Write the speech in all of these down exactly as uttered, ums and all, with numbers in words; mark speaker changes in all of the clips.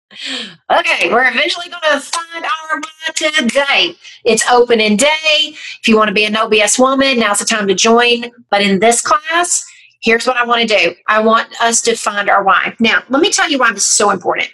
Speaker 1: Okay, we're eventually going to find our why today. It's opening day. If you want to be a No B S woman, now's the time to join. But in this class, here's what I want to do. I want us to find our why. Now, let me tell you why this is so important.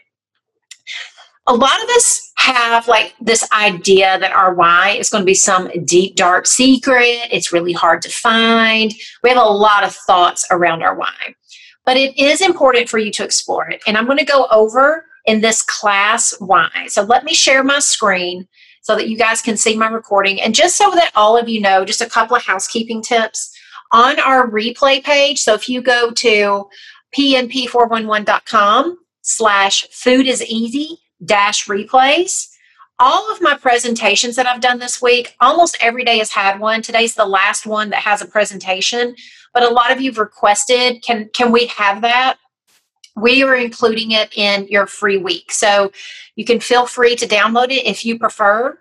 Speaker 1: A lot of us have like this idea that our why is going to be some deep, dark secret. It's really hard to find. We have a lot of thoughts around our why. But it is important for you to explore it. And I'm going to go over in this class why. So let me share my screen so that you guys can see my recording. And just so that all of you know, just a couple of housekeeping tips on our replay page. So if you go to p n p four one one dot com slash food is easy dash replays, all of my presentations that I've done this week, almost every day has had one. Today's the last one that has a presentation, but a lot of you've requested, can, can we have that? We are including it in your free week. So you can feel free to download it if you prefer.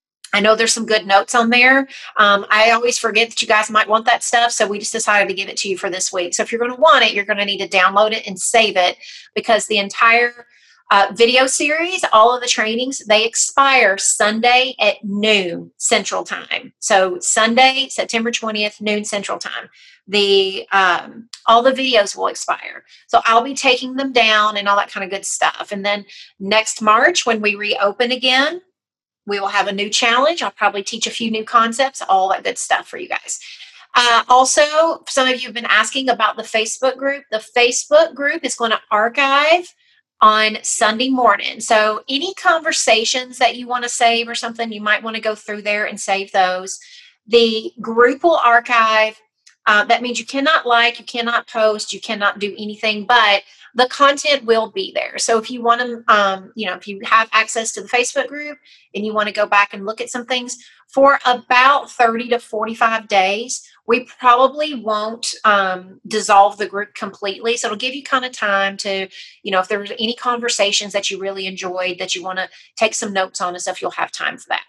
Speaker 1: I know there's some good notes on there. Um, I always forget that you guys might want that stuff, so we just decided to give it to you for this week. So if you're going to want it, you're going to need to download it and save it, because the entire uh, video series, all of the trainings, they expire Sunday at noon Central Time. So Sunday, September twentieth, noon Central Time. The um, all the videos will expire. So I'll be taking them down and all that kind of good stuff. And then next March, when we reopen again, we will have a new challenge. I'll probably teach a few new concepts, all that good stuff for you guys. Uh, also, some of you have been asking about the Facebook group. The Facebook group is going to archive on Sunday morning. So any conversations that you want to save or something, you might want to go through there and save those. The group will archive. Uh, that means you cannot like, you cannot post, you cannot do anything, but the content will be there. So if you want to, um, you know, if you have access to the Facebook group and you want to go back and look at some things, for about thirty to forty-five days, we probably won't um, dissolve the group completely. So it'll give you kind of time to, you know, if there's any conversations that you really enjoyed that you want to take some notes on and stuff, you'll have time for that.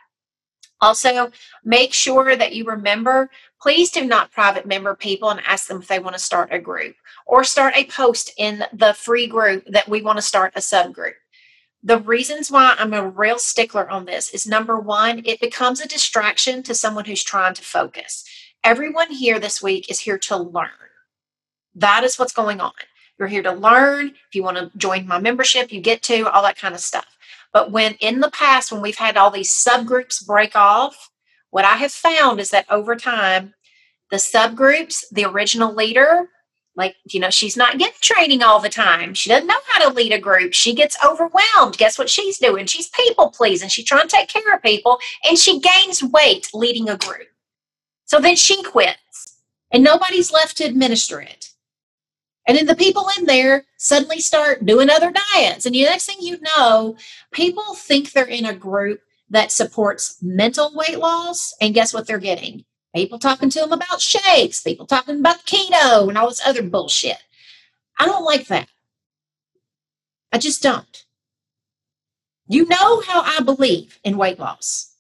Speaker 1: Also, make sure that you remember, please do not private member people and ask them if they want to start a group or start a post in the free group that we want to start a subgroup. The reasons why I'm a real stickler on this is, number one, it becomes a distraction to someone who's trying to focus. Everyone here this week is here to learn. That is what's going on. You're here to learn. If you want to join my membership, you get to, all that kind of stuff. But when in the past, when we've had all these subgroups break off, what I have found is that over time, the subgroups, the original leader, like, you know, she's not getting training all the time. She doesn't know how to lead a group. She gets overwhelmed. Guess what she's doing? She's people pleasing. She's trying to take care of people, and she gains weight leading a group. So then she quits, and nobody's left to administer it. And then the people in there suddenly start doing other diets. And the next thing you know, people think they're in a group that supports mental weight loss. And guess what they're getting? People talking to them about shakes, people talking about keto and all this other bullshit. I don't like that. I just don't. You know how I believe in weight loss.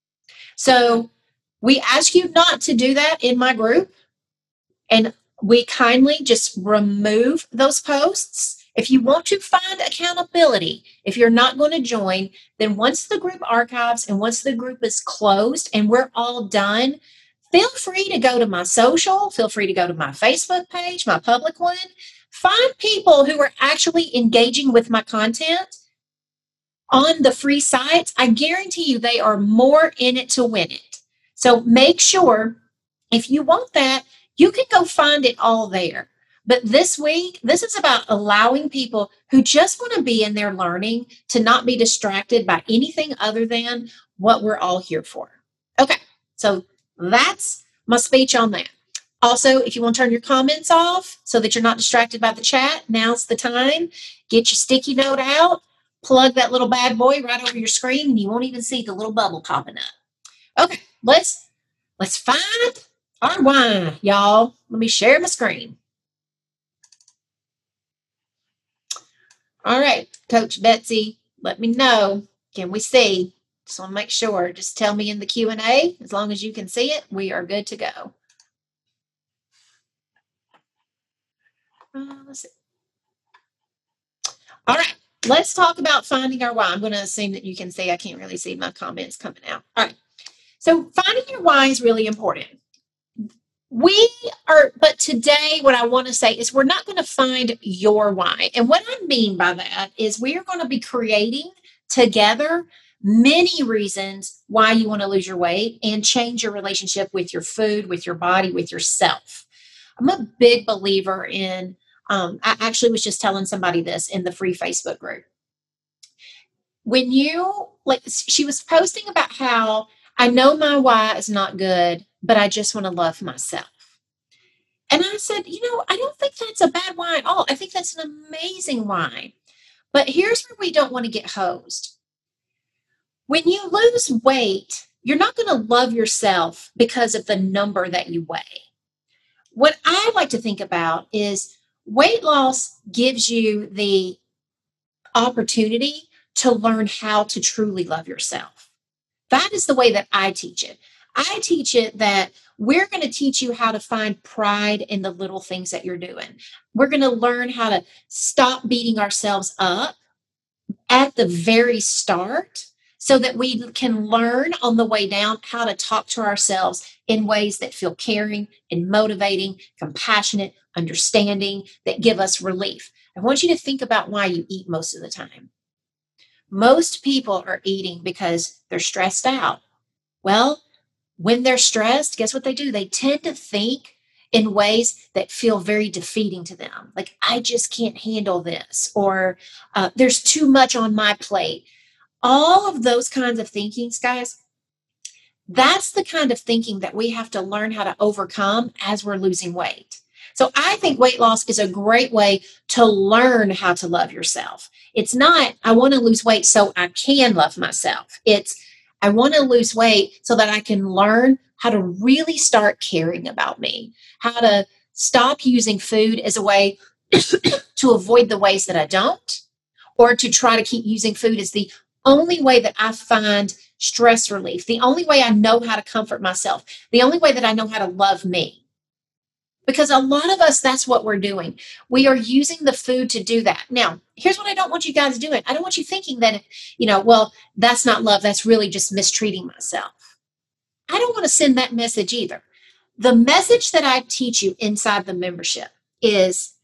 Speaker 1: So we ask you not to do that in my group. And we kindly just remove those posts. If you want to find accountability, if you're not going to join, then once the group archives and once the group is closed and we're all done, feel free to go to my social, feel free to go to my Facebook page, my public one. Find people who are actually engaging with my content on the free sites. I guarantee you they are more in it to win it. So make sure, if you want that, you can go find it all there. But this week, this is about allowing people who just want to be in there learning to not be distracted by anything other than what we're all here for. Okay, so that's my speech on that. Also, if you want to turn your comments off so that you're not distracted by the chat, now's the time. Get your sticky note out, plug that little bad boy right over your screen, and you won't even see the little bubble popping up. Okay, let's let's find our why, y'all. Let me share my screen. All right, Coach Betsy, let me know. Can we see? Just want to make sure. Just tell me in the Q and A. As long as you can see it, we are good to go. Uh, let's see. All right. let's talk about finding our why. I'm going to assume that you can see, I can't really see my comments coming out. All right. So finding your why is really important. We are, but today, what I want to say is we're not going to find your why. And what I mean by that is we are going to be creating together many reasons why you want to lose your weight and change your relationship with your food, with your body, with yourself. I'm a big believer in, um, I actually was just telling somebody this in the free Facebook group. When you, like, she was posting about how I know my why is not good, but I just want to love myself. And I said, you know, I don't think that's a bad why at all. I think that's an amazing why. But here's where we don't want to get hosed. When you lose weight, you're not going to love yourself because of the number that you weigh. What I like to think about is weight loss gives you the opportunity to learn how to truly love yourself. That is the way that I teach it. I teach it that we're going to teach you how to find pride in the little things that you're doing. We're going to learn how to stop beating ourselves up at the very start so that we can learn on the way down how to talk to ourselves in ways that feel caring and motivating, compassionate, understanding, that give us relief. I want you to think about why you eat most of the time. Most people are eating because they're stressed out. Well, when they're stressed, guess what they do? They tend to think in ways that feel very defeating to them. Like, I just can't handle this, or uh, there's too much on my plate. All of those kinds of thinkings, guys, that's the kind of thinking that we have to learn how to overcome as we're losing weight. So I think weight loss is a great way to learn how to love yourself. It's not, I want to lose weight so I can love myself. It's, I want to lose weight so that I can learn how to really start caring about me, how to stop using food as a way to avoid the ways that I don't, or to try to keep using food as the only way that I find stress relief, the only way I know how to comfort myself, the only way that I know how to love me. Because a lot of us, that's what we're doing. We are using the food to do that. Now, here's what I don't want you guys doing. I don't want you thinking that, you know, well, that's not love. That's really just mistreating myself. I don't want to send that message either. The message that I teach you inside the membership is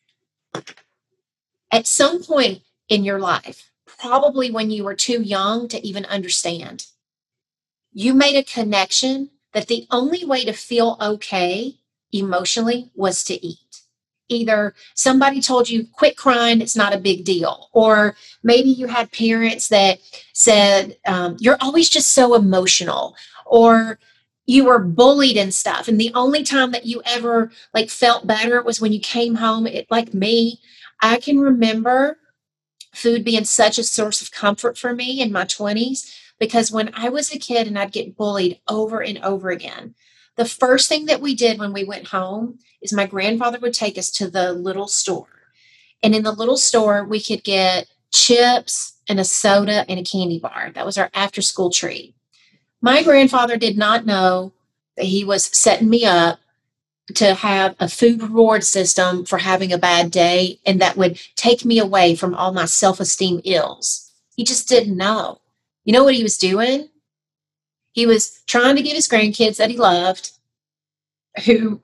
Speaker 1: at some point in your life, probably when you were too young to even understand, you made a connection that the only way to feel okay emotionally was to eat. Either somebody told you, quit crying, it's not a big deal. Or maybe you had parents that said, um, you're always just so emotional. Or you were bullied and stuff. And the only time that you ever like felt better was when you came home. It, like me, I can remember food being such a source of comfort for me in my twenties, because when I was a kid and I'd get bullied over and over again, the first thing that we did when we went home is my grandfather would take us to the little store. And in the little store, we could get chips and a soda and a candy bar. That was our after school treat. My grandfather did not know that he was setting me up to have a food reward system for having a bad day, and that would take me away from all my self-esteem ills. He just didn't know. You know what he was doing? He was trying to get his grandkids that he loved, who,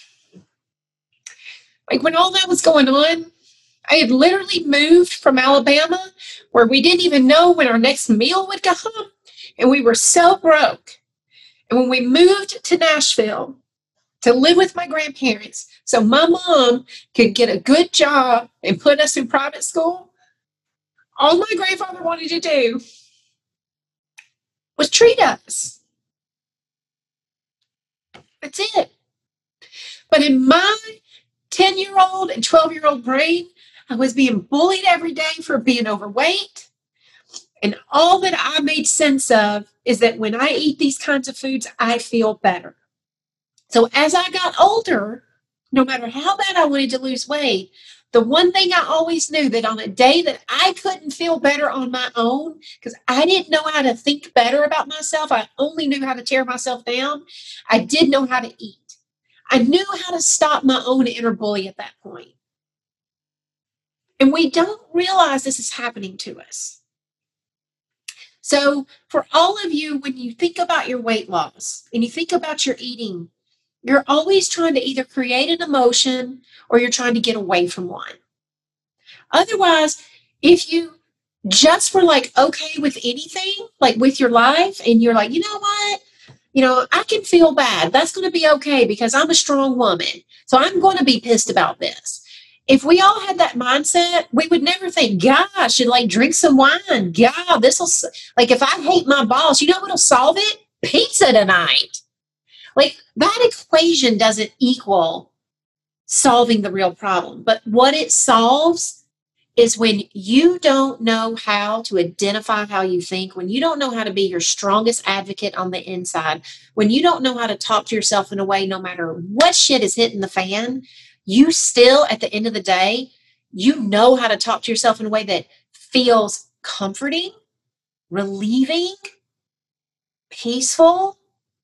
Speaker 1: like, when all that was going on, I had literally moved from Alabama, where we didn't even know when our next meal would come, and we were so broke. And when we moved to Nashville to live with my grandparents so my mom could get a good job and put us in private school, all my grandfather wanted to do was treat us. That's it. But in my ten-year-old and twelve-year-old brain, I was being bullied every day for being overweight. And all that I made sense of is that when I eat these kinds of foods, I feel better. So as I got older, no matter how bad I wanted to lose weight, the one thing I always knew, that on a day that I couldn't feel better on my own, because I didn't know how to think better about myself, I only knew how to tear myself down, I did know how to eat. I knew how to stop my own inner bully at that point. And we don't realize this is happening to us. So, for all of you, when you think about your weight loss and you think about your eating, you're always trying to either create an emotion or you're trying to get away from one. Otherwise, if you just were like okay with anything, like with your life, and you're like, you know what? You know, I can feel bad. That's going to be okay because I'm a strong woman. So I'm going to be pissed about this. If we all had that mindset, we would never think, God, I should like drink some wine. God, this will, like, if I hate my boss, you know what'll solve it? Pizza tonight. Like, that equation doesn't equal solving the real problem. But what it solves is when you don't know how to identify how you think, when you don't know how to be your strongest advocate on the inside, when you don't know how to talk to yourself in a way, no matter what shit is hitting the fan, you still, at the end of the day, you know how to talk to yourself in a way that feels comforting, relieving, peaceful,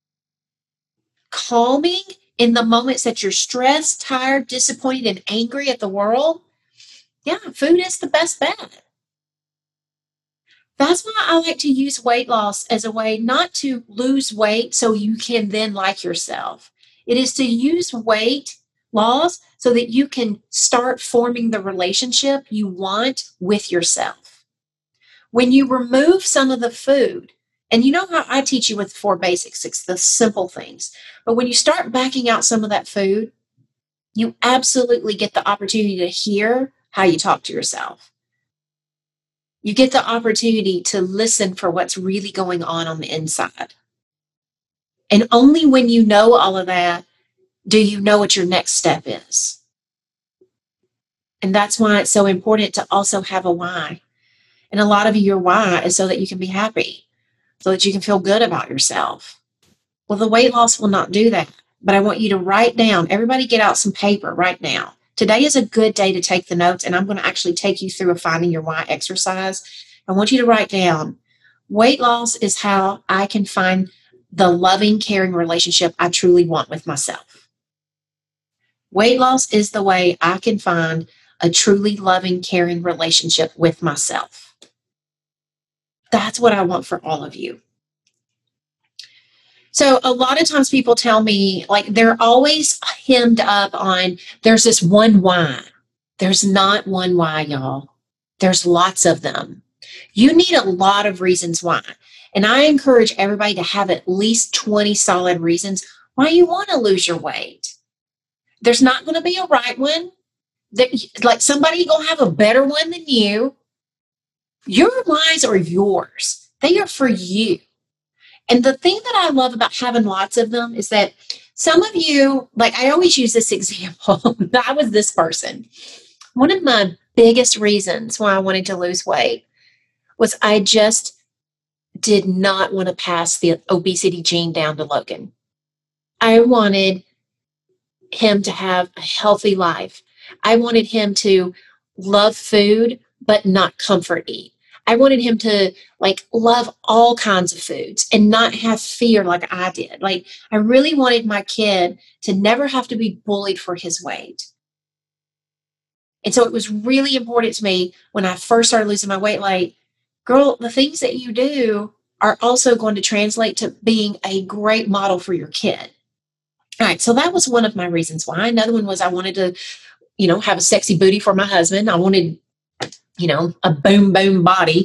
Speaker 1: calming in the moments that you're stressed, tired, disappointed, and angry at the world. Yeah, food is the best bet. That's why I like to use weight loss as a way not to lose weight so you can then like yourself. It is to use weight loss so that you can start forming the relationship you want with yourself. When you remove some of the food, and you know how I teach you with four basics, it's the simple things. But when you start backing out some of that food, you absolutely get the opportunity to hear how you talk to yourself. You get the opportunity to listen for what's really going on on the inside. And only when you know all of that do you know what your next step is. And that's why it's so important to also have a why. And a lot of your why is so that you can be happy, so that you can feel good about yourself. Well, the weight loss will not do that. But I want you to write down, everybody get out some paper right now. Today is a good day to take the notes, and I'm going to actually take you through a finding your why exercise. I want you to write down, weight loss is how I can find the loving, caring relationship I truly want with myself. Weight loss is the way I can find a truly loving, caring relationship with myself. That's what I want for all of you. So a lot of times people tell me, like, they're always hemmed up on, there's this one why. There's not one why, y'all. There's lots of them. You need a lot of reasons why. And I encourage everybody to have at least twenty solid reasons why you want to lose your weight. There's not going to be a right one. Like, somebody going to have a better one than you. Your whys are yours. They are for you. And the thing that I love about having lots of them is that some of you, like, I always use this example. I was this person. One of my biggest reasons why I wanted to lose weight was I just did not want to pass the obesity gene down to Logan. I wanted him to have a healthy life. I wanted him to love food, but not comfort eat. I wanted him to, like, love all kinds of foods and not have fear like I did. Like, I really wanted my kid to never have to be bullied for his weight. And so it was really important to me when I first started losing my weight, like, girl, the things that you do are also going to translate to being a great model for your kid. All right, so that was one of my reasons why. Another one was I wanted to, you know, have a sexy booty for my husband. I wanted, you know, a boom, boom body.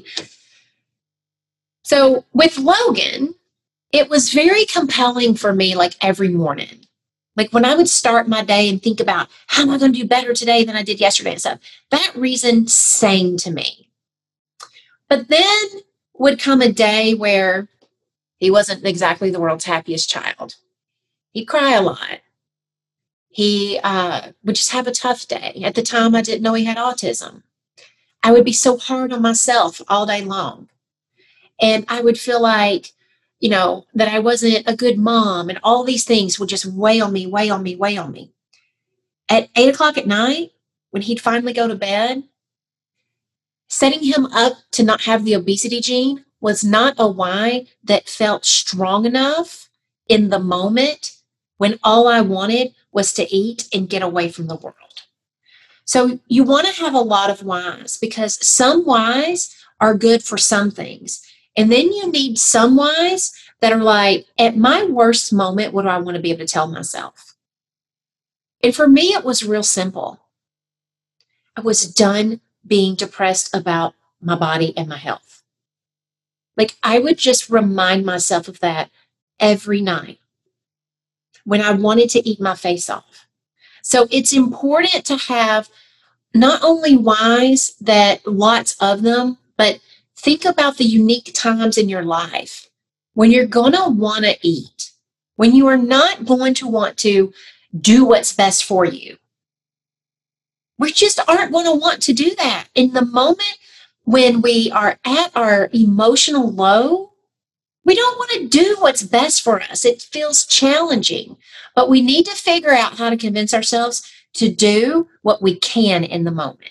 Speaker 1: So with Logan, it was very compelling for me, like, every morning. Like, when I would start my day and think about, how am I going to do better today than I did yesterday and stuff, that reason sang to me. But then would come a day where he wasn't exactly the world's happiest child. He'd cry a lot. He uh, would just have a tough day. At the time, I didn't know he had autism. I would be so hard on myself all day long. And I would feel like, you know, that I wasn't a good mom, and all these things would just weigh on me, weigh on me, weigh on me. At eight o'clock at night, when he'd finally go to bed, setting him up to not have the obesity gene was not a why that felt strong enough in the moment when all I wanted was to eat and get away from the world. So you want to have a lot of whys because some whys are good for some things. And then you need some whys that are like, at my worst moment, what do I want to be able to tell myself? And for me, it was real simple. I was done being depressed about my body and my health. Like I would just remind myself of that every night when I wanted to eat my face off. So it's important to have not only whys that lots of them, but think about the unique times in your life when you're going to want to eat, when you are not going to want to do what's best for you. We just aren't going to want to do that. In the moment when we are at our emotional low, we don't want to do what's best for us. It feels challenging, but we need to figure out how to convince ourselves to do what we can in the moment.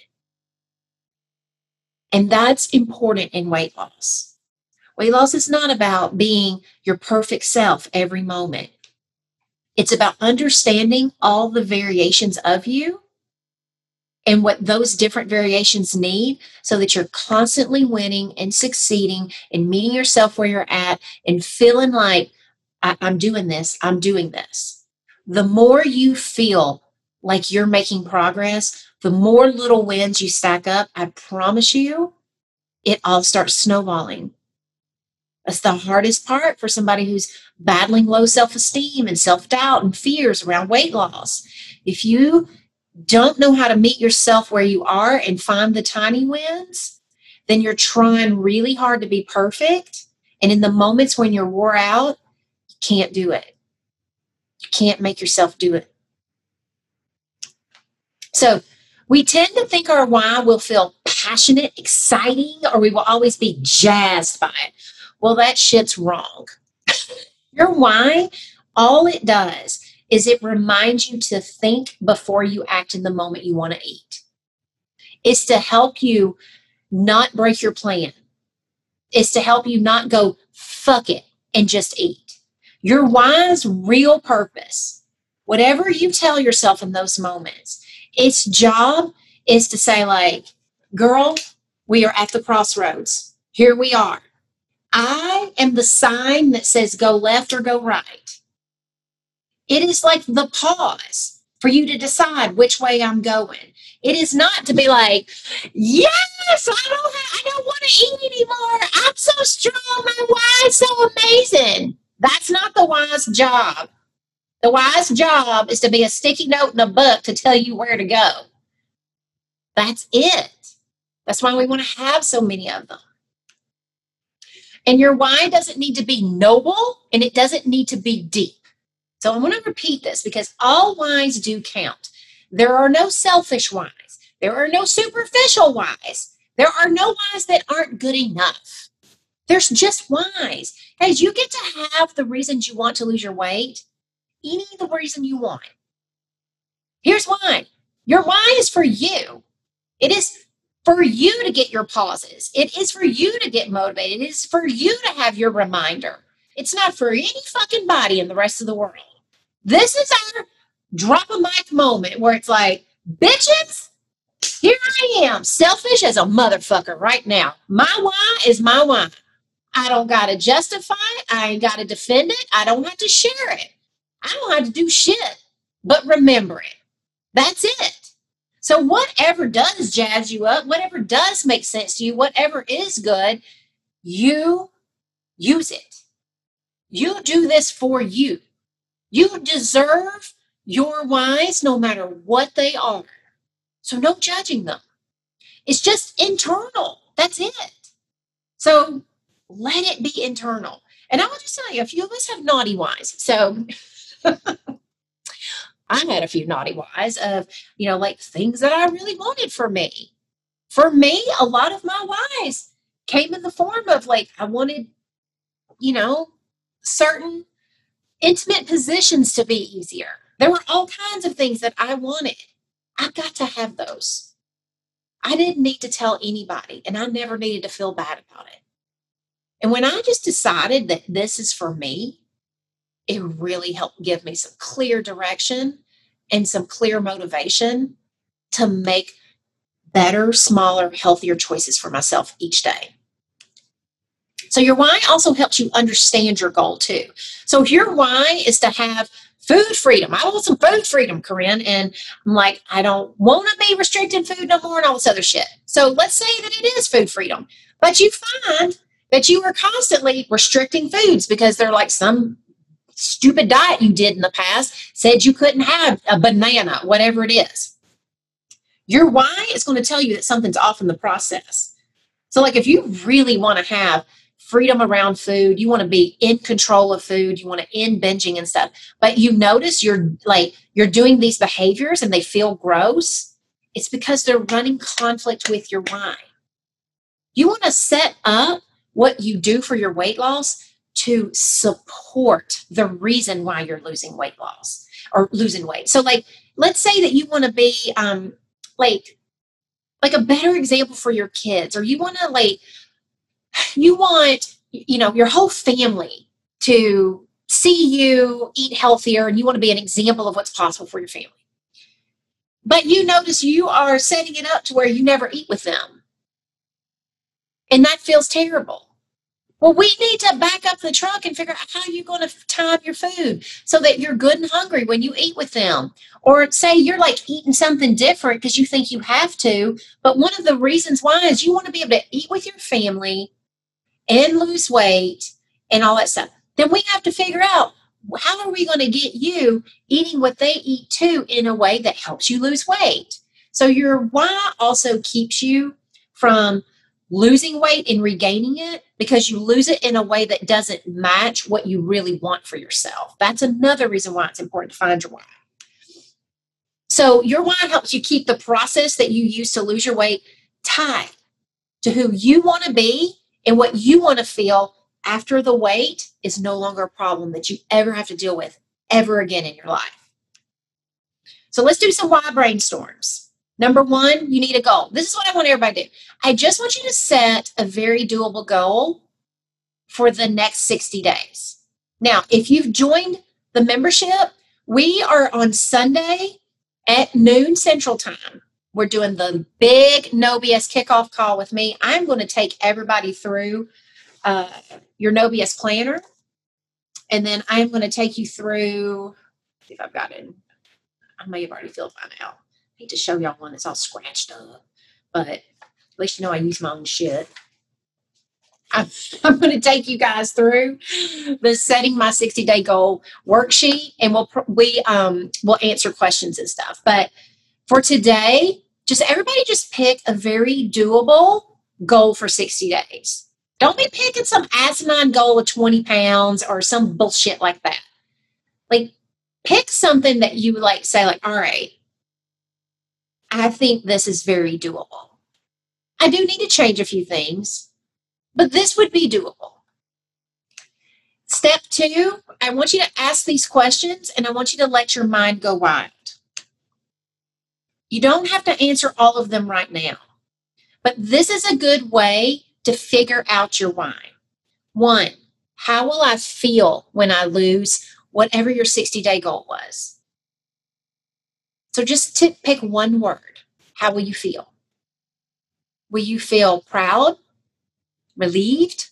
Speaker 1: And that's important in weight loss. Weight loss is not about being your perfect self every moment. It's about understanding all the variations of you and what those different variations need so that you're constantly winning and succeeding and meeting yourself where you're at and feeling like, I- I'm doing this, I'm doing this. The more you feel like you're making progress, the more little wins you stack up, I promise you, it all starts snowballing. That's the hardest part for somebody who's battling low self-esteem and self-doubt and fears around weight loss. If you don't know how to meet yourself where you are and find the tiny wins, then you're trying really hard to be perfect. And in the moments when you're wore out, you can't do it. You can't make yourself do it. So we tend to think our why will feel passionate, exciting, or we will always be jazzed by it. Well, that shit's wrong. Your why, all it does is it reminds you to think before you act in the moment you want to eat. It's to help you not break your plan. It's to help you not go, fuck it, and just eat. Your why's real purpose, whatever you tell yourself in those moments, its job is to say like, girl, we are at the crossroads. Here we are. I am the sign that says go left or go right. It is like the pause for you to decide which way I'm going. It is not to be like, yes, I don't, have, I don't want to eat anymore. I'm so strong. My why is so amazing. That's not the wise job. The wise job is to be a sticky note in a book to tell you where to go. That's it. That's why we want to have so many of them. And your why doesn't need to be noble and it doesn't need to be deep. So I want to repeat this because all whys do count. There are no selfish whys. There are no superficial whys. There are no whys that aren't good enough. There's just whys. Guys, you get to have the reasons you want to lose your weight, any the reason you want. Here's why. Your why is for you. It is for you to get your pauses. It is for you to get motivated. It is for you to have your reminder. It's not for any fucking body in the rest of the world. This is our drop a mic moment where it's like, bitches, here I am, selfish as a motherfucker right now. My why is my why. I don't got to justify it. I ain't got to defend it. I don't have to share it. I don't have to do shit but remember it. That's it. So whatever does jazz you up, whatever does make sense to you, whatever is good, you use it. You do this for you. You deserve your whys no matter what they are. So no judging them. It's just internal. That's it. So let it be internal. And I will just tell you, a few of us have naughty whys. So I had a few naughty whys of, you know, like things that I really wanted for me. For me, a lot of my whys came in the form of like, I wanted, you know, certain intimate positions to be easier. There were all kinds of things that I wanted. I got to have those. I didn't need to tell anybody, and I never needed to feel bad about it. And when I just decided that this is for me, it really helped give me some clear direction and some clear motivation to make better, smaller, healthier choices for myself each day. So your why also helps you understand your goal too. So if your why is to have food freedom, I want some food freedom, Corinne, and I'm like, I don't want to be restricted food no more and all this other shit. So let's say that it is food freedom, but you find that you are constantly restricting foods because they're like some stupid diet you did in the past said you couldn't have a banana, whatever it is. Your why is going to tell you that something's off in the process. So like if you really want to have freedom around food, you want to be in control of food, you want to end binging and stuff, but you notice you're like you're doing these behaviors and they feel gross, it's because they're running conflict with your why. You want to set up what you do for your weight loss to support the reason why you're losing weight loss or losing weight. So like let's say that you want to be um like like a better example for your kids, or you want to like you want, you know, your whole family to see you eat healthier and you want to be an example of what's possible for your family. But you notice you are setting it up to where you never eat with them. And that feels terrible. Well, we need to back up the truck and figure out how you're going to time your food so that you're good and hungry when you eat with them. Or say you're like eating something different because you think you have to. But one of the reasons why is you want to be able to eat with your family and lose weight and all that stuff. Then we have to figure out how are we going to get you eating what they eat too in a way that helps you lose weight. So your why also keeps you from losing weight and regaining it because you lose it in a way that doesn't match what you really want for yourself. That's another reason why it's important to find your why. So your why helps you keep the process that you use to lose your weight tied to who you want to be and what you want to feel after the weight is no longer a problem that you ever have to deal with ever again in your life. So let's do some why brainstorms. Number one, you need a goal. This is what I want everybody to do. I just want you to set a very doable goal for the next sixty days. Now, if you've joined the membership, we are on Sunday at noon Central Time. We're doing the big No B S kickoff call with me. I'm going to take everybody through uh, your No B S planner. And then I'm going to take you through, if I've got it, I may have already filled mine out. I hate to show y'all one that's all scratched up, but at least you know I use my own shit. I'm, I'm going to take you guys through the setting my sixty day goal worksheet, and we'll we um we'll answer questions and stuff. But for today, just everybody just pick a very doable goal for sixty days. Don't be picking some asinine goal of twenty pounds or some bullshit like that. Like, pick something that you like say like, all right, I think this is very doable. I do need to change a few things, but this would be doable. Step two, I want you to ask these questions and I want you to let your mind go wild. You don't have to answer all of them right now, but this is a good way to figure out your why. One, how will I feel when I lose whatever your sixty day goal was? So just to pick one word. How will you feel? Will you feel proud, relieved,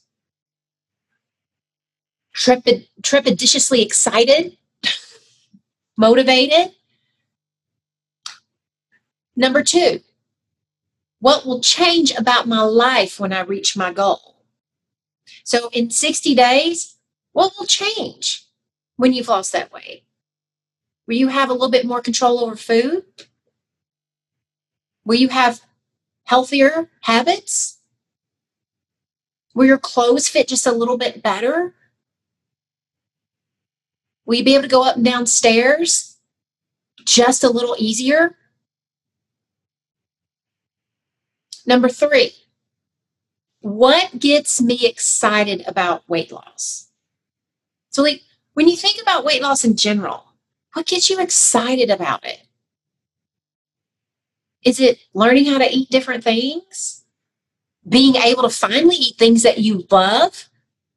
Speaker 1: trepid, trepidatiously excited, motivated? Number two, what will change about my life when I reach my goal? So in sixty days, what will change when you've lost that weight? Will you have a little bit more control over food? Will you have healthier habits? Will your clothes fit just a little bit better? Will you be able to go up and down stairs just a little easier? Number three, what gets me excited about weight loss? So like when you think about weight loss in general, what gets you excited about it? Is it learning how to eat different things? Being able to finally eat things that you love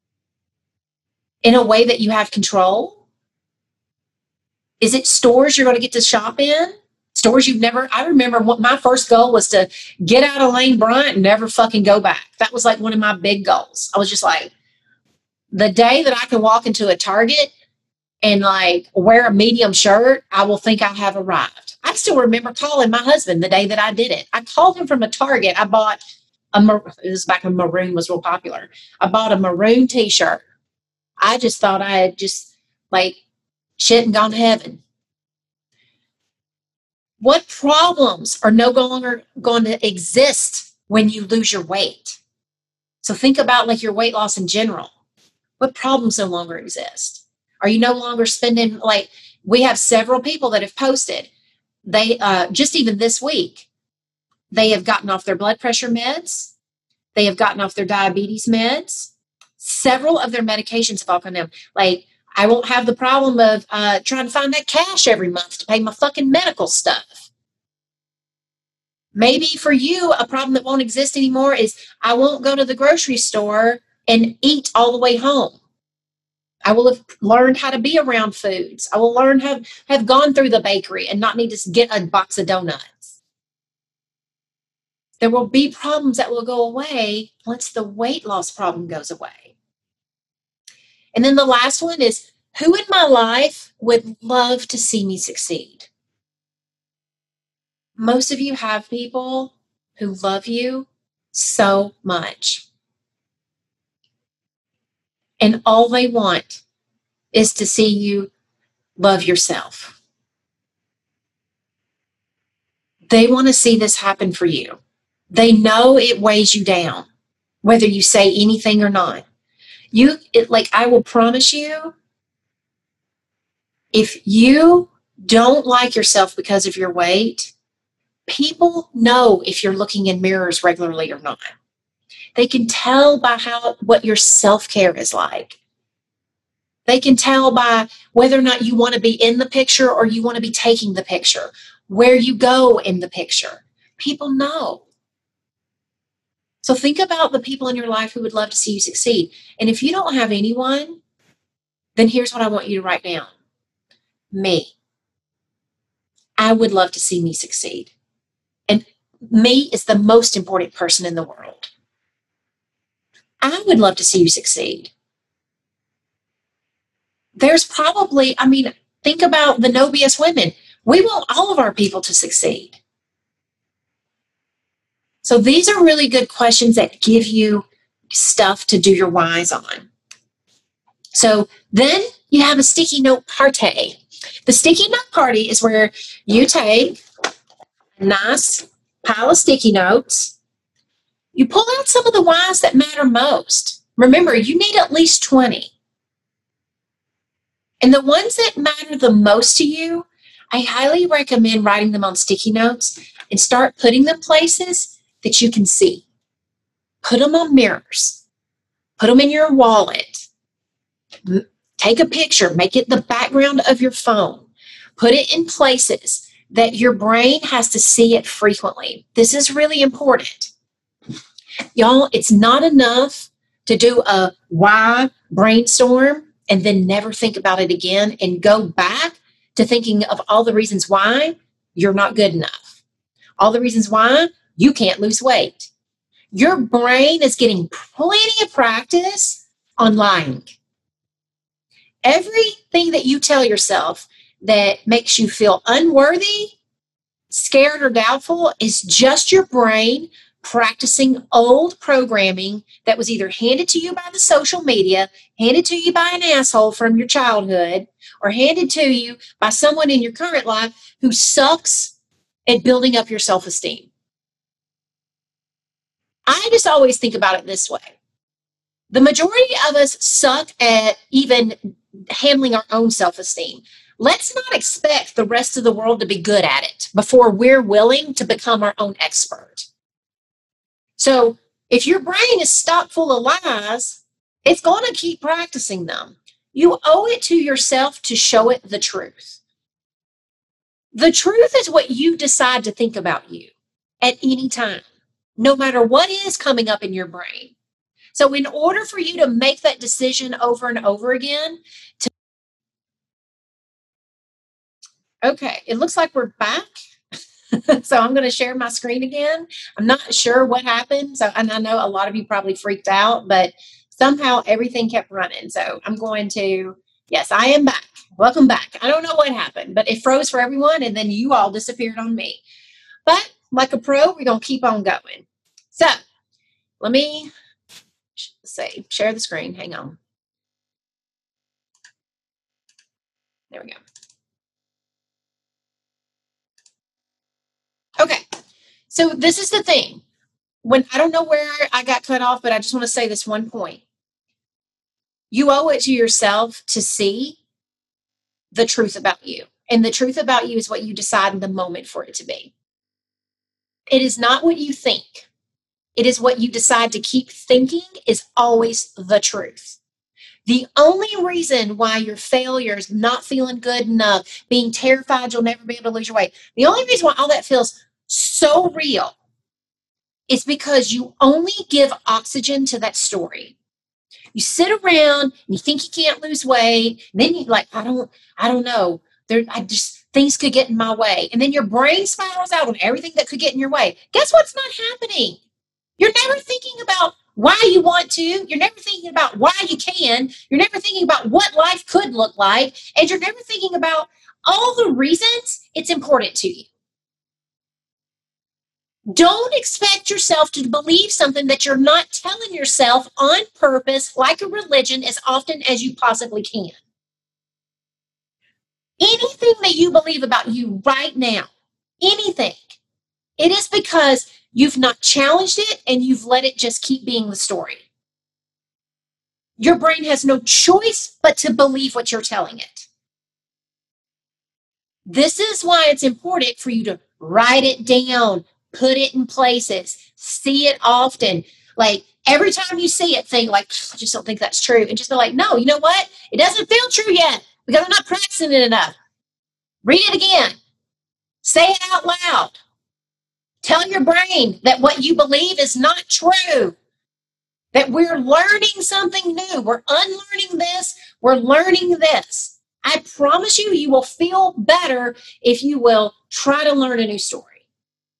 Speaker 1: in a way that you have control? Is it stores you're going to get to shop in Stores you've never, I remember what my first goal was to get out of Lane Bryant and never fucking go back. That was like one of my big goals. I was just like, the day that I can walk into a Target and like wear a medium shirt, I will think I have arrived. I still remember calling my husband the day that I did it. I called him from a Target. I bought a, it was back when maroon was real popular. I bought a maroon t-shirt. I just thought I had just like shit and gone to heaven. What problems are no longer going to exist when you lose your weight? So think about like your weight loss in general. What problems no longer exist? Are you no longer spending, like, we have several people that have posted, they, uh, just even this week, they have gotten off their blood pressure meds. They have gotten off their diabetes meds. Several of their medications have all come down. Like, I won't have the problem of uh, trying to find that cash every month to pay my fucking medical stuff. Maybe for you, a problem that won't exist anymore is I won't go to the grocery store and eat all the way home. I will have learned how to be around foods. I will learn how have gone through the bakery and not need to get a box of donuts. There will be problems that will go away once the weight loss problem goes away. And then the last one is, who in my life would love to see me succeed? Most of you have people who love you so much. And all they want is to see you love yourself. They want to see this happen for you. They know it weighs you down, whether you say anything or not. You, it, like, I will promise you, if you don't like yourself because of your weight, people know if you're looking in mirrors regularly or not. They can tell by how, what your self-care is like. They can tell by whether or not you want to be in the picture or you want to be taking the picture, where you go in the picture. People know. So think about the people in your life who would love to see you succeed. And if you don't have anyone, then here's what I want you to write down. Me. I would love to see me succeed. And me is the most important person in the world. I would love to see you succeed. There's probably, I mean, think about the No B S women. We want all of our people to succeed. So these are really good questions that give you stuff to do your whys on. So then you have a sticky note party. The sticky note party is where you take a nice pile of sticky notes. You pull out some of the whys that matter most. Remember, you need at least twenty. And the ones that matter the most to you, I highly recommend writing them on sticky notes and start putting them places that you can see. Put them on mirrors. Put them in your wallet. Take a picture. Make it the background of your phone. Put it in places that your brain has to see it frequently. This is really important. Y'all, it's not enough to do a why brainstorm and then never think about it again and go back to thinking of all the reasons why you're not good enough. All the reasons why you can't lose weight. Your brain is getting plenty of practice on lying. Everything that you tell yourself that makes you feel unworthy, scared, or doubtful is just your brain practicing old programming that was either handed to you by the social media, handed to you by an asshole from your childhood, or handed to you by someone in your current life who sucks at building up your self-esteem. I just always think about it this way. The majority of us suck at even handling our own self-esteem. Let's not expect the rest of the world to be good at it before we're willing to become our own expert. So if your brain is stocked full of lies, it's going to keep practicing them. You owe it to yourself to show it the truth. The truth is what you decide to think about you at any time, no matter what is coming up in your brain. So in order for you to make that decision over and over again, to okay, it looks like we're back. So I'm going to share my screen again. I'm not sure what happened. So, and I know a lot of you probably freaked out, but somehow everything kept running. So I'm going to, yes, I am back. Welcome back. I don't know what happened, but it froze for everyone and then you all disappeared on me. But like a pro, we're going to keep on going. So let me say, share the screen. Hang on. There we go. Okay. So this is the thing. When I don't know where I got cut off, but I just want to say this one point. You owe it to yourself to see the truth about you. And the truth about you is what you decide in the moment for it to be. It is not what you think. It is what you decide to keep thinking is always the truth. The only reason why your failures, not feeling good enough, being terrified you'll never be able to lose your weight, the only reason why all that feels so real is because you only give oxygen to that story. You sit around and you think you can't lose weight, and then you like, I don't, I don't know. There, I just things could get in my way. And then your brain spirals out on everything that could get in your way. Guess what's not happening? You're never thinking about why you want to. You're never thinking about why you can. You're never thinking about what life could look like. And you're never thinking about all the reasons it's important to you. Don't expect yourself to believe something that you're not telling yourself on purpose, like a religion, as often as you possibly can. Anything that you believe about you right now, anything, it is because you've not challenged it and you've let it just keep being the story. Your brain has no choice but to believe what you're telling it. This is why it's important for you to write it down, put it in places, see it often. Like every time you see it, think like, I just don't think that's true. And just be like, no, you know what? It doesn't feel true yet because I'm not practicing it enough. Read it again. Say it out loud. Tell your brain that what you believe is not true. That we're learning something new. We're unlearning this. We're learning this. I promise you, you will feel better if you will try to learn a new story.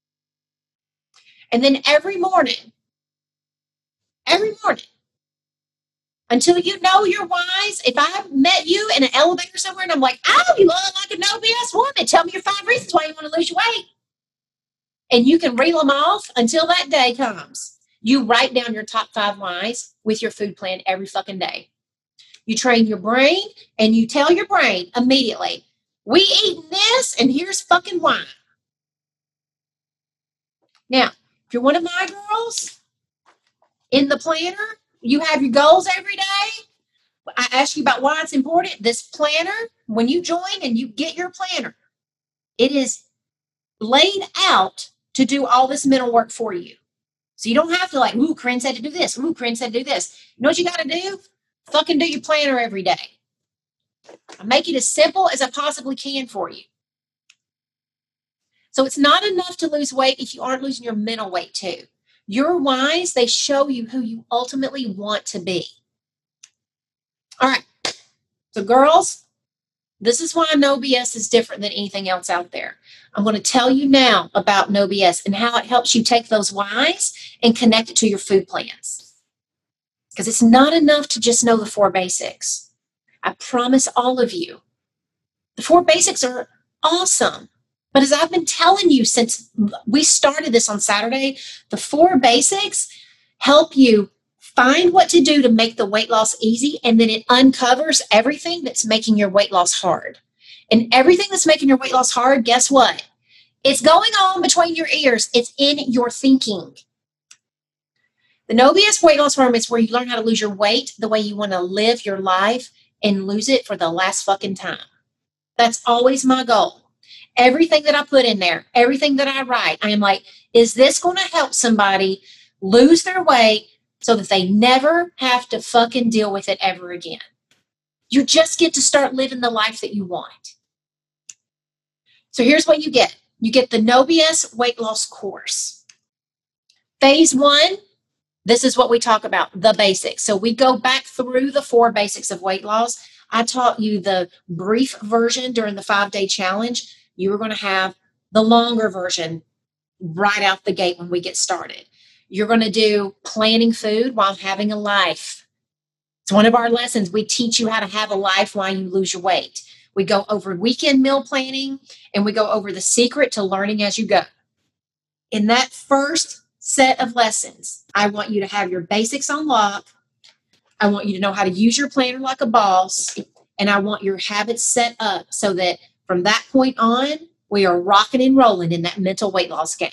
Speaker 1: And then every morning, every morning, until you know you're wise, if I met you in an elevator somewhere and I'm like, oh, you look like a no B S woman, tell me your five reasons why you want to lose your weight. And you can reel them off until that day comes. You write down your top five whys with your food plan every fucking day. You train your brain and you tell your brain immediately, we eating this and here's fucking why. Now, if you're one of my girls in the planner, you have your goals every day. I ask you about why it's important. This planner, when you join and you get your planner, it is laid out to do all this mental work for you. So you don't have to like, ooh, Corinne said to do this. Ooh, Corinne said to do this. You know what you got to do? Fucking do your planner every day. I make it as simple as I possibly can for you. So it's not enough to lose weight if you aren't losing your mental weight too. Your whys, they show you who you ultimately want to be. All right. So girls, this is why No B S is different than anything else out there. I'm going to tell you now about No B S and how it helps you take those whys and connect it to your food plans. Because it's not enough to just know the four basics. I promise all of you, the four basics are awesome. But as I've been telling you since we started this on Saturday, the four basics help you find what to do to make the weight loss easy, and then it uncovers everything that's making your weight loss hard. And everything that's making your weight loss hard, guess what? It's going on between your ears. It's in your thinking. The No B S Weight Loss Formula is where you learn how to lose your weight the way you want to live your life and lose it for the last fucking time. That's always my goal. Everything that I put in there, everything that I write, I am like, is this going to help somebody lose their weight so that they never have to fucking deal with it ever again? You just get to start living the life that you want. So here's what you get. You get the No B S weight loss course. Phase one, this is what we talk about, the basics. So we go back through the four basics of weight loss. I taught you the brief version during the five-day challenge. You are going to have the longer version right out the gate when we get started. You're going to do planning food while having a life. It's one of our lessons. We teach you how to have a life while you lose your weight. We go over weekend meal planning, and we go over the secret to learning as you go. In that first set of lessons, I want you to have your basics on lock. I want you to know how to use your planner like a boss, and I want your habits set up so that from that point on, we are rocking and rolling in that mental weight loss game.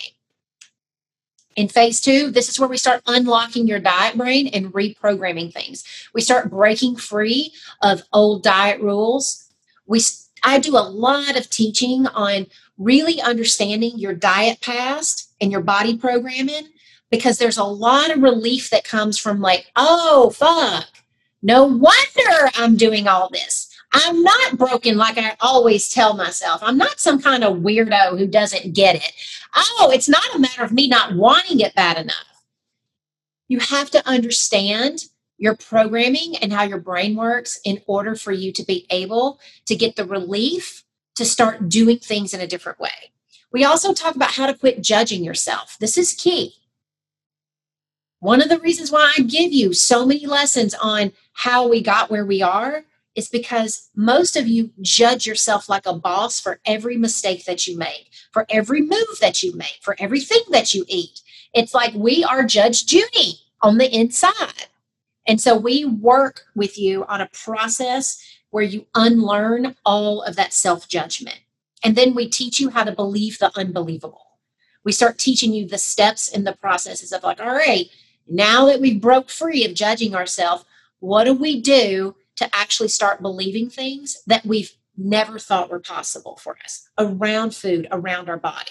Speaker 1: In phase two, this is where we start unlocking your diet brain and reprogramming things. We start breaking free of old diet rules. We, I do a lot of teaching on really understanding your diet past and your body programming, because there's a lot of relief that comes from like, oh, fuck, no wonder I'm doing all this. I'm not broken like I always tell myself. I'm not some kind of weirdo who doesn't get it. Oh, it's not a matter of me not wanting it bad enough. You have to understand your programming and how your brain works in order for you to be able to get the relief to start doing things in a different way. We also talk about how to quit judging yourself. This is key. One of the reasons why I give you so many lessons on how we got where we are is because most of you judge yourself like a boss for every mistake that you make, for every move that you make, for everything that you eat. It's like we are Judge Judy on the inside. And so we work with you on a process where you unlearn all of that self-judgment. And then we teach you how to believe the unbelievable. We start teaching you the steps and the processes of like, all right, now that we've broke free of judging ourselves, what do we do to actually start believing things that we've never thought were possible for us around food, around our body?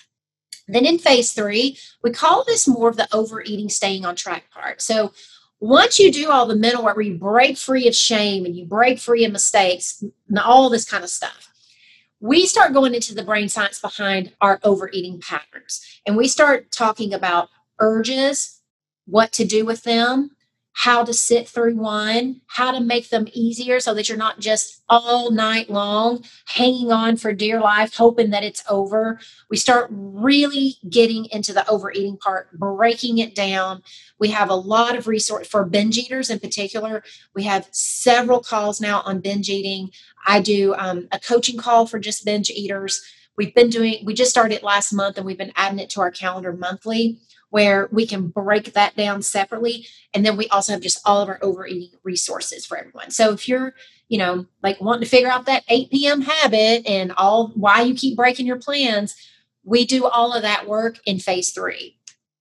Speaker 1: Then in phase three, we call this more of the overeating, staying on track part. So once you do all the mental work where you break free of shame and you break free of mistakes and all this kind of stuff, we start going into the brain science behind our overeating patterns. And we start talking about urges, what to do with them, how to sit through one, how to make them easier so that you're not just all night long hanging on for dear life, hoping that it's over. We start really getting into the overeating part, breaking it down. We have a lot of resource for binge eaters in particular. We have several calls now on binge eating. I do um, a coaching call for just binge eaters. We've been doing, we just started last month, and we've been adding it to our calendar monthly, where we can break that down separately. And then we also have just all of our overeating resources for everyone. So if you're, you know, like wanting to figure out that eight p.m. habit and all why you keep breaking your plans, we do all of that work in phase three.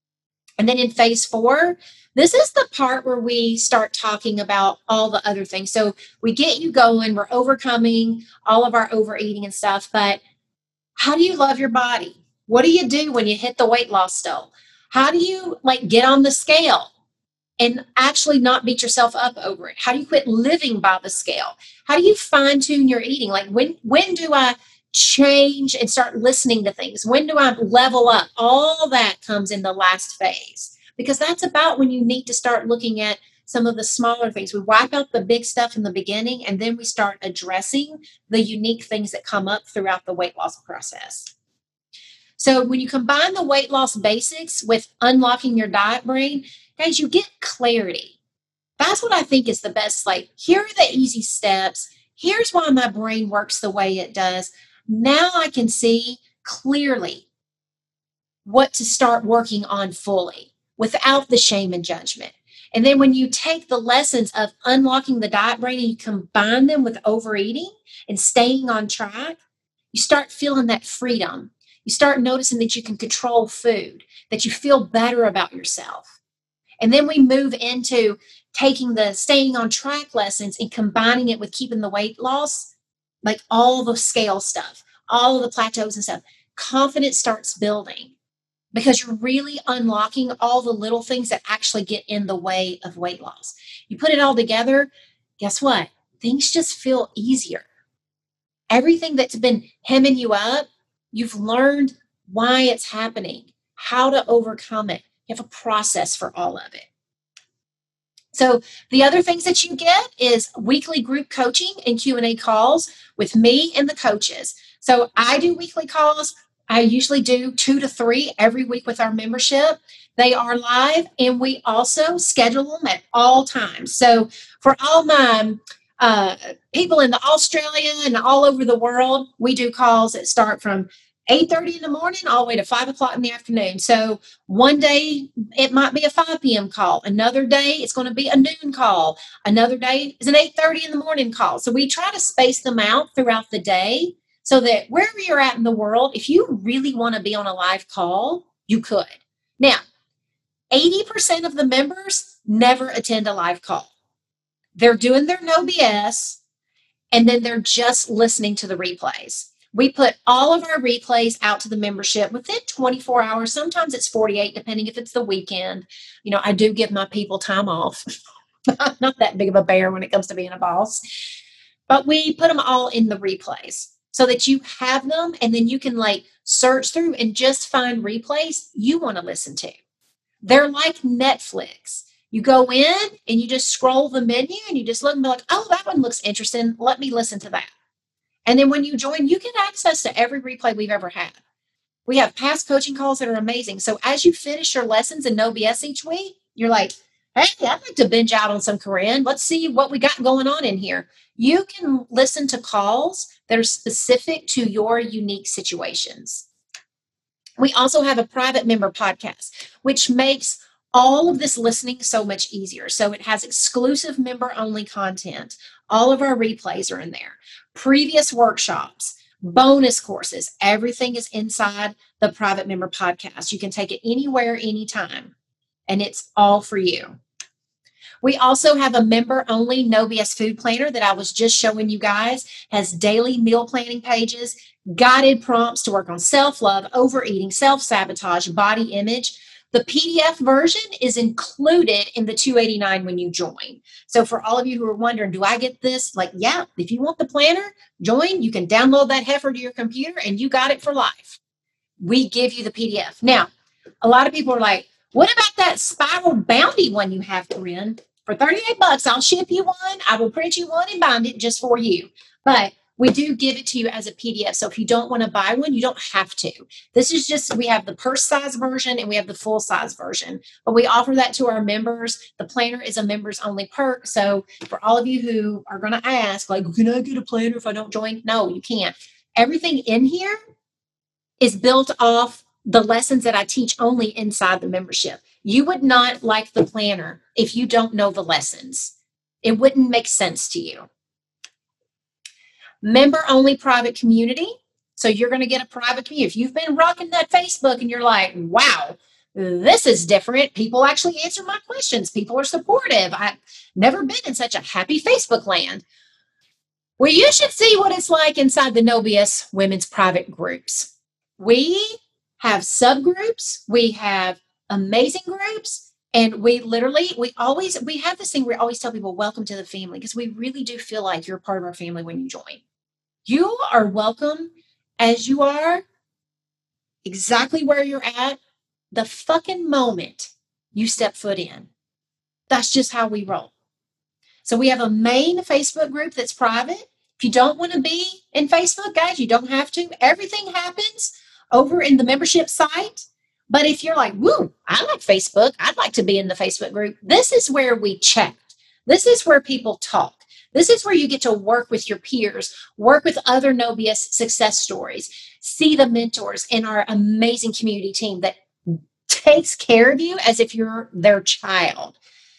Speaker 1: And then in phase four, this is the part where we start talking about all the other things. So we get you going, we're overcoming all of our overeating and stuff, but how do you love your body? What do you do when you hit the weight loss stone? How do you like get on the scale and actually not beat yourself up over it? How do you quit living by the scale? How do you fine tune your eating? Like when, when do I change and start listening to things? When do I level up? All that comes in the last phase, because that's about when you need to start looking at some of the smaller things. We wipe out the big stuff in the beginning, and then we start addressing the unique things that come up throughout the weight loss process. So when you combine the weight loss basics with unlocking your diet brain, guys, you get clarity. That's what I think is the best. Like, here are the easy steps. Here's why my brain works the way it does. Now I can see clearly what to start working on fully without the shame and judgment. And then when you take the lessons of unlocking the diet brain and you combine them with overeating and staying on track, you start feeling that freedom. You start noticing that you can control food, that you feel better about yourself. And then we move into taking the staying on track lessons and combining it with keeping the weight loss, like all the scale stuff, all of the plateaus and stuff. Confidence starts building because you're really unlocking all the little things that actually get in the way of weight loss. You put it all together, guess what? Things just feel easier. Everything that's been hemming you up, you've learned why it's happening, how to overcome it. You have a process for all of it. So the other things that you get is weekly group coaching and Q and A calls with me and the coaches. So I do weekly calls. I usually do two to three every week with our membership. They are live, and we also schedule them at all times. So for all my uh, people in the Australia and all over the world, we do calls that start from eight thirty in the morning all the way to five o'clock in the afternoon. So one day it might be a five p.m. call. Another day it's going to be a noon call. Another day is an eight thirty in the morning call. So we try to space them out throughout the day so that wherever you're at in the world, if you really want to be on a live call, you could. Now, eighty percent of the members never attend a live call. They're doing their no B S, and then they're just listening to the replays. We put all of our replays out to the membership within twenty-four hours. Sometimes it's forty-eight, depending if it's the weekend. You know, I do give my people time off. I'm not that big of a bear when it comes to being a boss. But we put them all in the replays so that you have them, and then you can like search through and just find replays you want to listen to. They're like Netflix. You go in and you just scroll the menu and you just look and be like, oh, that one looks interesting. Let me listen to that. And then when you join, you get access to every replay we've ever had. We have past coaching calls that are amazing. So as you finish your lessons in No B S each week, you're like, hey, I'd like to binge out on some Corinne. Let's see what we got going on in here. You can listen to calls that are specific to your unique situations. We also have a private member podcast, which makes all of this listening so much easier. So it has exclusive member only content. All of our replays are in there. Previous workshops, bonus courses, everything is inside the private member podcast. You can take it anywhere, anytime, and it's all for you. We also have a member only No B S food planner that I was just showing you guys, has daily meal planning pages, guided prompts to work on self-love, overeating, self-sabotage, body image. The P D F version is included in the two hundred eighty-nine dollars when you join. So for all of you who are wondering, do I get this? Like, yeah, if you want the planner, join. You can download that heifer to your computer and you got it for life. We give you the P D F. Now, a lot of people are like, what about that Spiral Bounty one you have, Corinne? For thirty-eight bucks, I'll ship you one. I will print you one and bind it just for you. But we do give it to you as a P D F. So if you don't want to buy one, you don't have to. This is just, we have the purse size version and we have the full size version. But we offer that to our members. The planner is a members only perk. So for all of you who are going to ask, like, can I get a planner if I don't join? No, you can't. Everything in here is built off the lessons that I teach only inside the membership. You would not like the planner if you don't know the lessons. It wouldn't make sense to you. Member only private community. So you're going to get a private community. If you've been rocking that Facebook and you're like, wow, this is different. People actually answer my questions. People are supportive. I've never been in such a happy Facebook land. Well, you should see what it's like inside the No B S women's private groups. We have subgroups. We have amazing groups. And we literally, we always, we have this thing where we always tell people, welcome to the family, because we really do feel like you're part of our family when you join. You are welcome as you are, exactly where you're at, the fucking moment you step foot in. That's just how we roll. So we have a main Facebook group that's private. If you don't want to be in Facebook, guys, you don't have to. Everything happens over in the membership site. But if you're like, woo, I like Facebook, I'd like to be in the Facebook group, this is where we chat. This is where people talk. This is where you get to work with your peers, work with other No B S success stories, see the mentors in our amazing community team that takes care of you as if you're their child.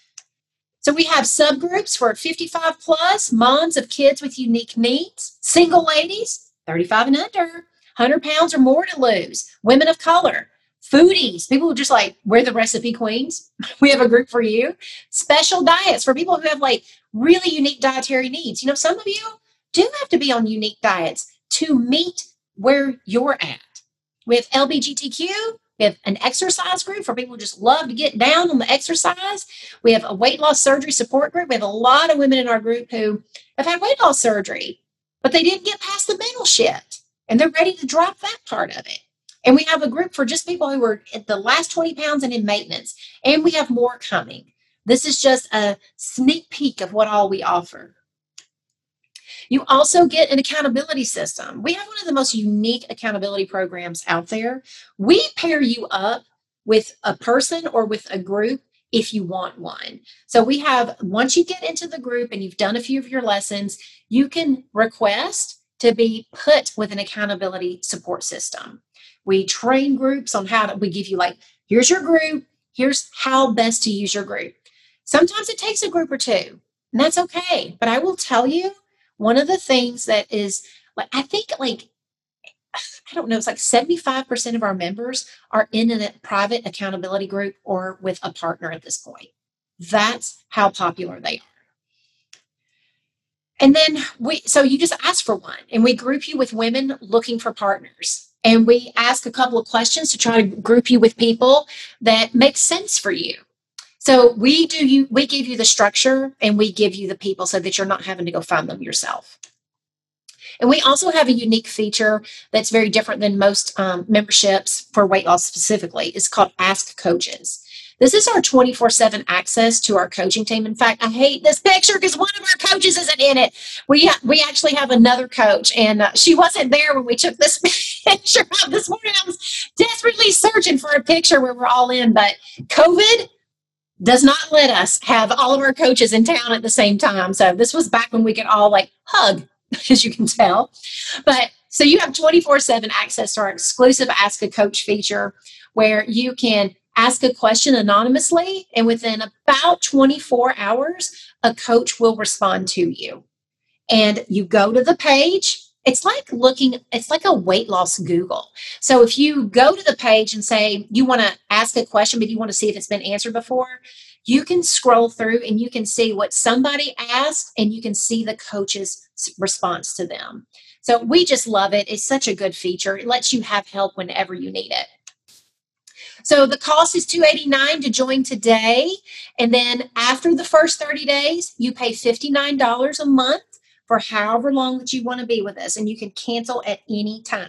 Speaker 1: So we have subgroups for fifty-five plus, moms of kids with unique needs, single ladies, thirty-five and under, one hundred pounds or more to lose, women of color, foodies, people who just like, we're the recipe queens. We have a group for you. Special diets for people who have like really unique dietary needs. You know, some of you do have to be on unique diets to meet where you're at. We have L G B T Q. We have an exercise group for people who just love to get down on the exercise. We have a weight loss surgery support group. We have a lot of women in our group who have had weight loss surgery, but they didn't get past the mental shit, and they're ready to drop that part of it. And we have a group for just people who are at the last twenty pounds and in maintenance. And we have more coming. This is just a sneak peek of what all we offer. You also get an accountability system. We have one of the most unique accountability programs out there. We pair you up with a person or with a group if you want one. So we have, once you get into the group and you've done a few of your lessons, you can request to be put with an accountability support system. We train groups on how to, we give you like, here's your group, here's how best to use your group. Sometimes it takes a group or two, and that's okay. But I will tell you, one of the things that is like, I think like, I don't know, it's like seventy-five percent of our members are in a private accountability group or with a partner at this point. That's how popular they are. And then we, so you just ask for one, and we group you with women looking for partners. And we ask a couple of questions to try to group you with people that make sense for you. So we do you, we give you the structure and we give you the people so that you're not having to go find them yourself. And we also have a unique feature that's very different than most um, memberships for weight loss specifically. It's called Ask Coaches. This is our twenty-four seven access to our coaching team. In fact, I hate this picture because one of our coaches isn't in it. We we actually have another coach, and uh, she wasn't there when we took this picture of this morning. I was desperately searching for a picture where we're all in, but COVID does not let us have all of our coaches in town at the same time. So this was back when we could all like hug, as you can tell. But so you have twenty-four seven access to our exclusive Ask a Coach feature where you can ask a question anonymously, and within about twenty-four hours, a coach will respond to you. And you go to the page. It's like looking, it's like a weight loss Google. So if you go to the page and say you want to ask a question, but you want to see if it's been answered before, you can scroll through and you can see what somebody asked, and you can see the coach's response to them. So we just love it. It's such a good feature. It lets you have help whenever you need it. So the cost is two hundred eighty-nine dollars to join today. And then after the first thirty days, you pay fifty-nine dollars a month for however long that you want to be with us. And you can cancel at any time.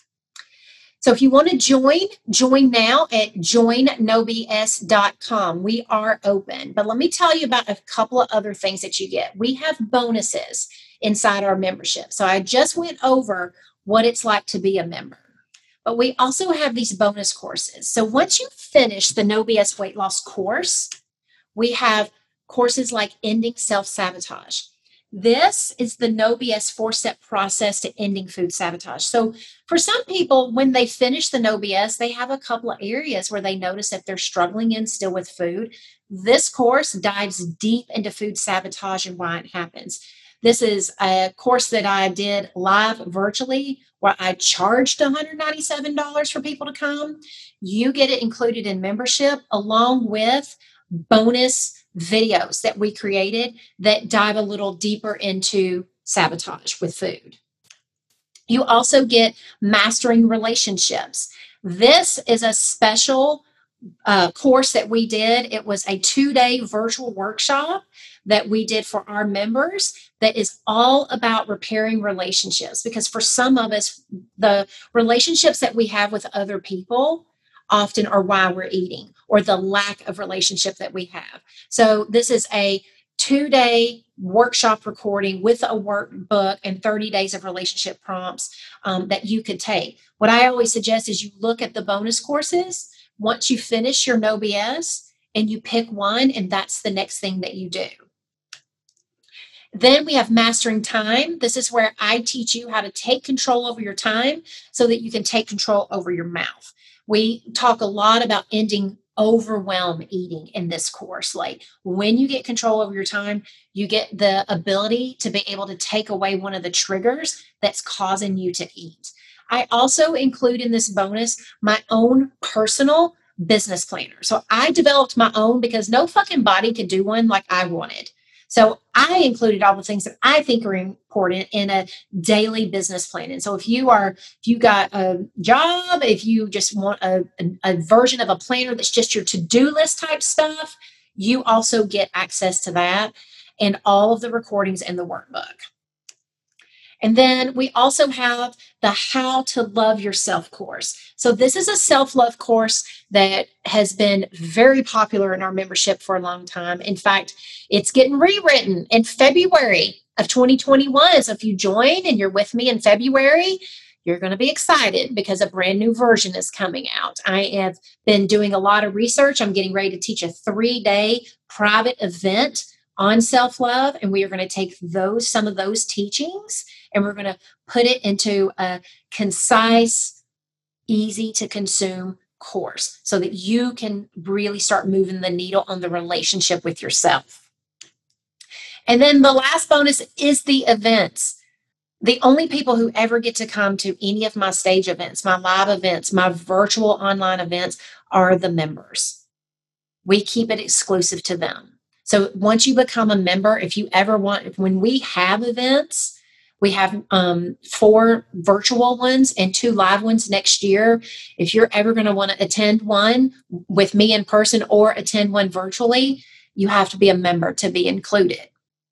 Speaker 1: So if you want to join, join now at join no b s dot com. We are open. But let me tell you about a couple of other things that you get. We have bonuses inside our membership. So I just went over what it's like to be a member. But we also have these bonus courses. So once you finish the No B S weight loss course, we have courses like Ending Self-Sabotage. This is the No B S four-step process to ending food sabotage. So for some people, when they finish the No B S, they have a couple of areas where they notice that they're struggling in still with food. This course dives deep into food sabotage and why it happens. This is a course that I did live virtually where I charged one hundred ninety-seven dollars for people to come. You get it included in membership along with bonus videos that we created that dive a little deeper into sabotage with food. You also get Mastering Relationships. This is a special uh, course that we did. It was a two-day virtual workshop that we did for our members that is all about repairing relationships, because for some of us, the relationships that we have with other people often are why we're eating, or the lack of relationship that we have. So this is a two-day workshop recording with a workbook and thirty days of relationship prompts um, that you could take. What I always suggest is you look at the bonus courses once you finish your No B S and you pick one, and that's the next thing that you do. Then we have Mastering Time. This is where I teach you how to take control over your time so that you can take control over your mouth. We talk a lot about ending overwhelm eating in this course. Like when you get control over your time, you get the ability to be able to take away one of the triggers that's causing you to eat. I also include in this bonus my own personal business planner. So I developed my own because no fucking body could do one like I wanted. So I included all the things that I think are important in a daily business plan. And so if you are, if you got a job, if you just want a, a, a version of a planner that's just your to-do list type stuff, you also get access to that and all of the recordings in the workbook. And then we also have the How to Love Yourself course. So this is a self-love course that has been very popular in our membership for a long time. In fact, it's getting rewritten in February. of twenty twenty-one. So if you join and you're with me in February, you're going to be excited because a brand new version is coming out. I have been doing a lot of research. I'm getting ready to teach a three-day private event on self-love, and we are going to take those some of those teachings and we're going to put it into a concise, easy to consume course so that you can really start moving the needle on the relationship with yourself. And then the last bonus is the events. The only people who ever get to come to any of my stage events, my live events, my virtual online events are the members. We keep it exclusive to them. So once you become a member, if you ever want, when we have events, we have um, four virtual ones and two live ones next year. If you're ever going to want to attend one with me in person or attend one virtually, you have to be a member to be included.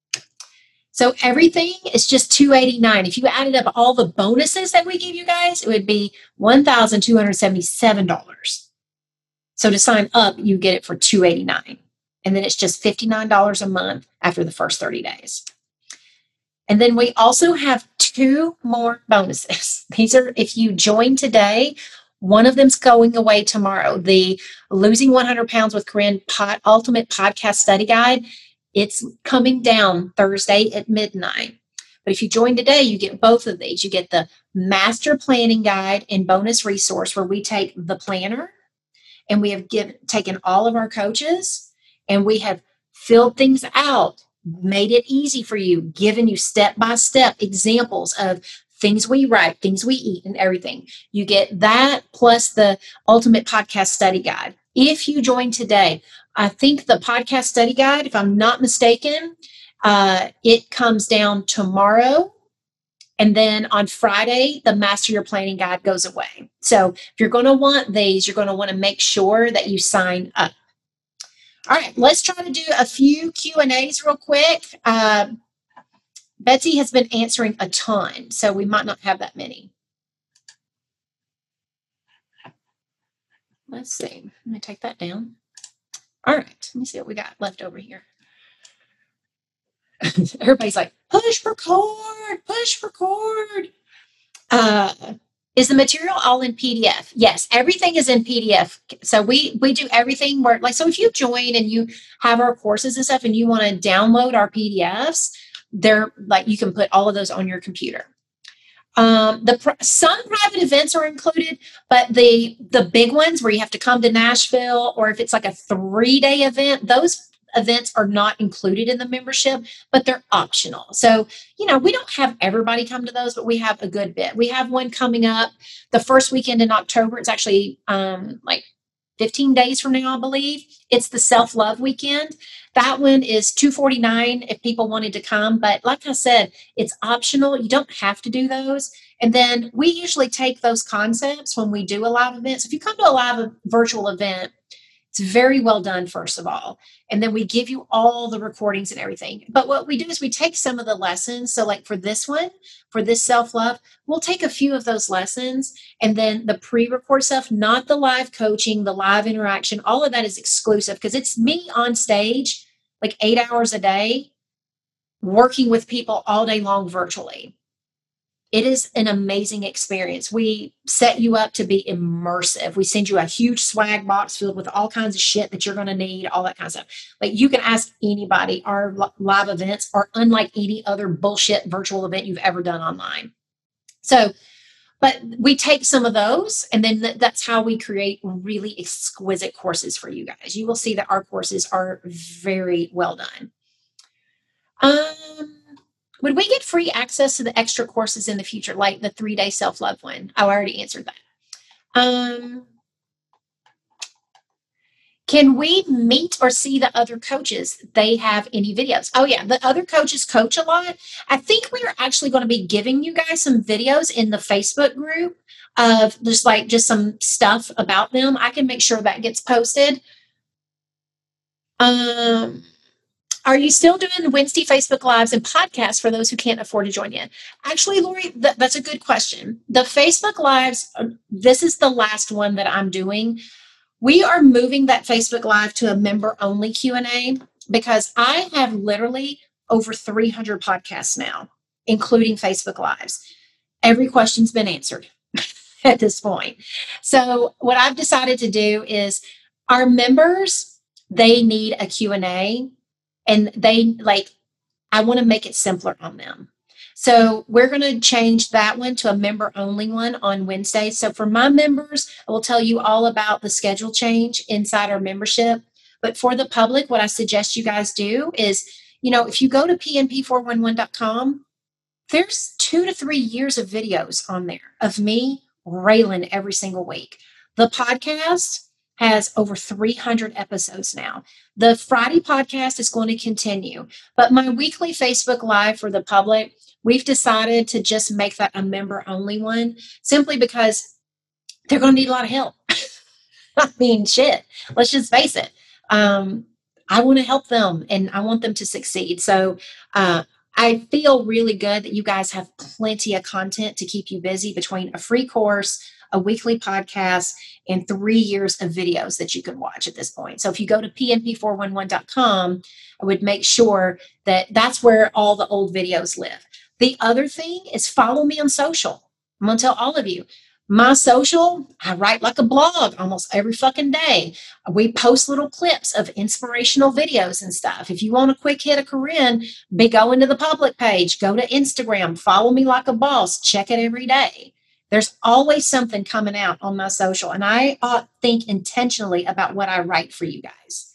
Speaker 1: So everything is just two hundred eighty-nine dollars. If you added up all the bonuses that we give you guys, it would be one thousand two hundred seventy-seven dollars. So to sign up, you get it for two hundred eighty-nine dollars. And then it's just fifty-nine dollars a month after the first thirty days. And then we also have two more bonuses. These are, if you join today, one of them's going away tomorrow. The Losing one hundred pounds with Corinne Pod, Ultimate Podcast Study Guide. It's coming down Thursday at midnight. But if you join today, you get both of these. You get the Master Planning Guide and bonus resource where we take the planner and we have given, taken all of our coaches and we have filled things out, made it easy for you, given you step-by-step examples of things we write, things we eat, and everything. You get that plus the Ultimate Podcast Study Guide. If you join today, I think the podcast study guide, if I'm not mistaken, uh, it comes down tomorrow. And then on Friday, the Master Your Planning Guide goes away. So if you're going to want these, you're going to want to make sure that you sign up. All right, let's try to do a few Q and A's real quick. Uh, Betsy has been answering a ton, so we might not have that many. Let's see. Let me take that down. All right, let me see what we got left over here. Everybody's like, push record, push record. Uh, is the material all in P D F? Yes, everything is in P D F. So we we do everything where, like, so if you join and you have our courses and stuff and you want to download our P D Fs, they're like, you can put all of those on your computer. Um, the some private events are included, but the the big ones where you have to come to Nashville, or if it's like a three-day event, those events are not included in the membership, but they're optional. So, you know, we don't have everybody come to those, but we have a good bit. We have one coming up the first weekend in October. It's actually um, like fifteen days from now, I believe. It's the Self-Love Weekend. That one is two hundred forty-nine dollars if people wanted to come. But like I said, it's optional. You don't have to do those. And then we usually take those concepts when we do a live event. So if you come to a live virtual event, it's very well done, first of all. And then we give you all the recordings and everything. But what we do is we take some of the lessons. So like for this one, for this self-love, we'll take a few of those lessons. And then the pre-record stuff, not the live coaching, the live interaction, all of that is exclusive because it's me on stage like eight hours a day working with people all day long virtually. It is an amazing experience. We set you up to be immersive. We send you a huge swag box filled with all kinds of shit that you're going to need, all that kind of stuff. Like you can ask anybody. Our live events are unlike any other bullshit virtual event you've ever done online. So, but we take some of those, and then th- that's how we create really exquisite courses for you guys. You will see that our courses are very well done. Um, Would we get free access to the extra courses in the future, like the three-day self-love one? Oh, I already answered that. Um, can we meet or see the other coaches? They have any videos? Oh, yeah. The other coaches coach a lot. I think we are actually going to be giving you guys some videos in the Facebook group of just like just some stuff about them. I can make sure that gets posted. Um... Are you still doing Wednesday Facebook Lives and podcasts for those who can't afford to join in? Actually, Lori, th- that's a good question. The Facebook Lives, uh, this is the last one that I'm doing. We are moving that Facebook Live to a member-only Q and A because I have literally over three hundred podcasts now, including Facebook Lives. Every question's been answered at this point. So what I've decided to do is our members, they need a Q and A, and they like, I want to make it simpler on them. So we're going to change that one to a member only one on Wednesday. So for my members, I will tell you all about the schedule change inside our membership. But for the public, what I suggest you guys do is, you know, if you go to P N P four one one dot com, there's two to three years of videos on there of me railing every single week. The podcast has over three hundred episodes now. The Friday podcast is going to continue, but my weekly Facebook Live for the public, we've decided to just make that a member only one, simply because they're going to need a lot of help. I mean, shit, let's just face it. Um, I want to help them and I want them to succeed. So uh, I feel really good that you guys have plenty of content to keep you busy between a free course, a weekly podcast, and three years of videos that you can watch at this point. So if you go to P N P four one one dot com, I would make sure that that's where all the old videos live. The other thing is follow me on social. I'm going to tell all of you. My social, I write like a blog almost every fucking day. We post little clips of inspirational videos and stuff. If you want a quick hit of Corinne, be going to the public page, go to Instagram, follow me like a boss, check it every day. There's always something coming out on my social, and I uh, think intentionally about what I write for you guys.